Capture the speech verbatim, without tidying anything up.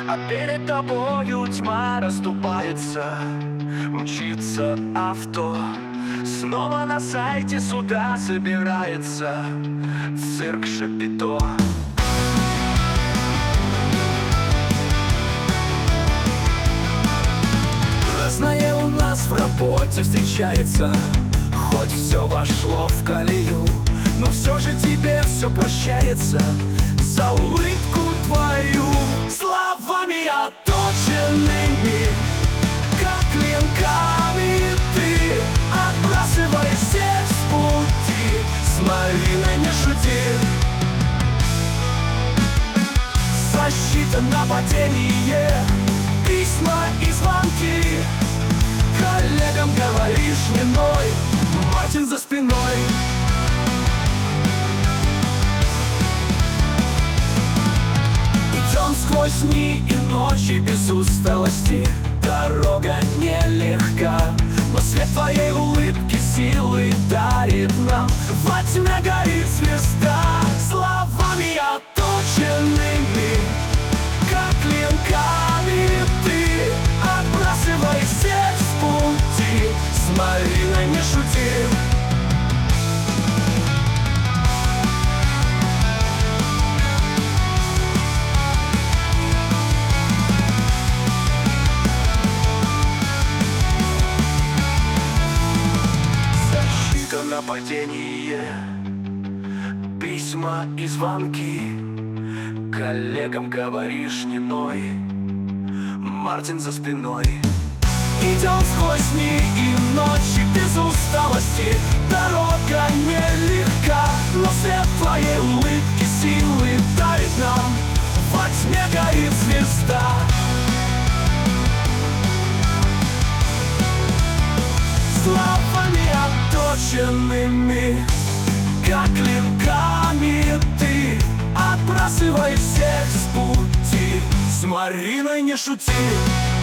А перед тобою тьма расступается. Мчится авто, снова на сайте суда собирается цирк Шапито. Разное у нас в работе встречается, хоть все вошло в колею, но все же тебе все прощается за улыбку твою. Словами отточенными, как клинками, ты отбрасывай всех с пути. С Мариной не шути. Защита, нападение, письма и звонки. Коллегам говоришь не ной, Мартин за спиной. Идем сквозь дни и ночи без усталости. Дорога нелегка, но свет твоей улыбки силы дарит нам. Во тьме горит звезда. Словами отточенными, как клинками, ты отбрасывай всех с пути. С Мариной не шути. Защита, нападение, письма и звонки. Коллегам говоришь не ной, Мартин за спиной. Идем сквозь дни и ночи без усталости. Дорога нелегка, но свет твоей улыбки силы дарит нам. Во тьме горит звезда. Словами отточенными, как клинками, ты отбрасывай всех с пути. С Мариной не шути.